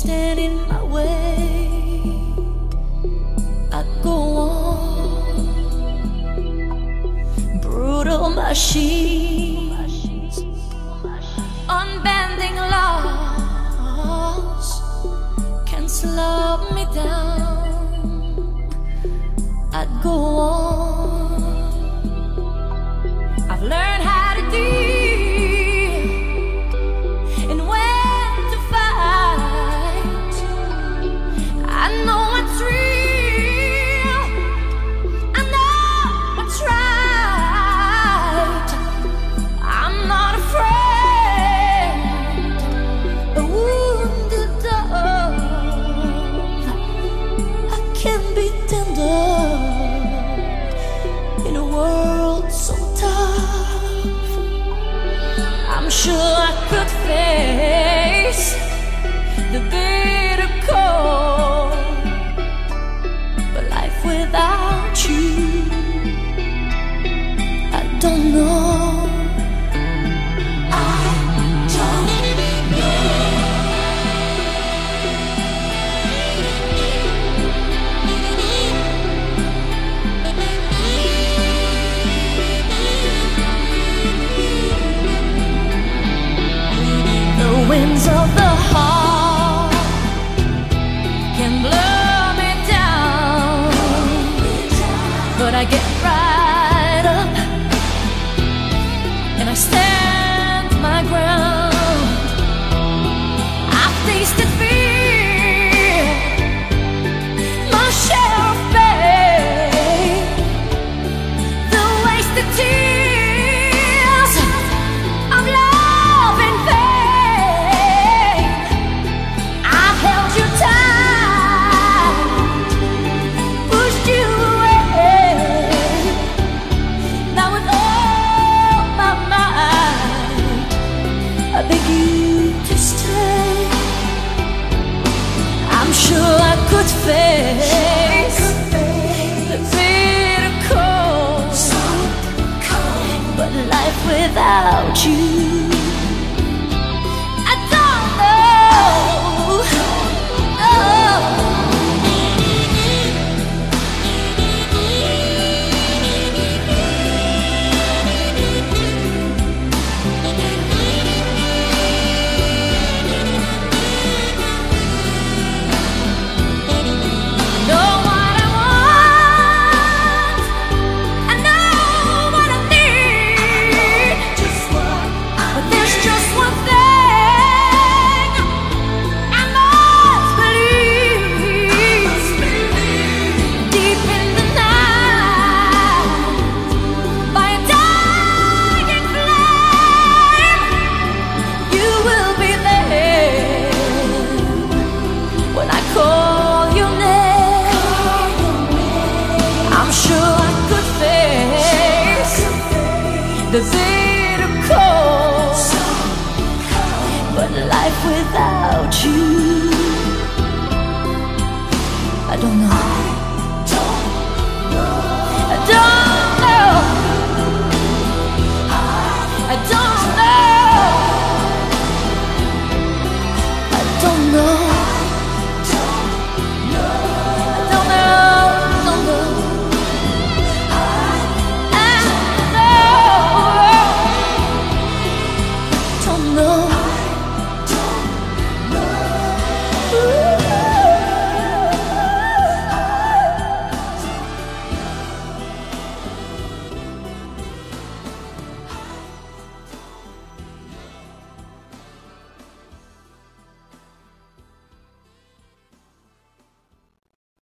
stand in my way. I go on, brutal machines, unbending laws can slow me down. I go on, I've learned how to deal and when to fight. I know what's real, I know what's right. I'm not afraid, a wounded dove, I can be tender in a world so tough. I'm sure I could face the bitter cold, but life without you, I don't know. I don't know. The winds of the heart can blow me down, but I get right up and I stand my ground. I've tasted fear, my share of pain, the wasted tears of love in vain. I've held you tight, pushed you away. Now with all my might, I beg you to stay. I'm sure I could face the bitter cold, but life without you, I don't know. Oh. Know what I want, I know what I need, but there's just one thing I must believe. Deep in the night, by a dying flame, you will be there when I call your name. I'm sure I could face the bitter cold, but life without you, I don't know.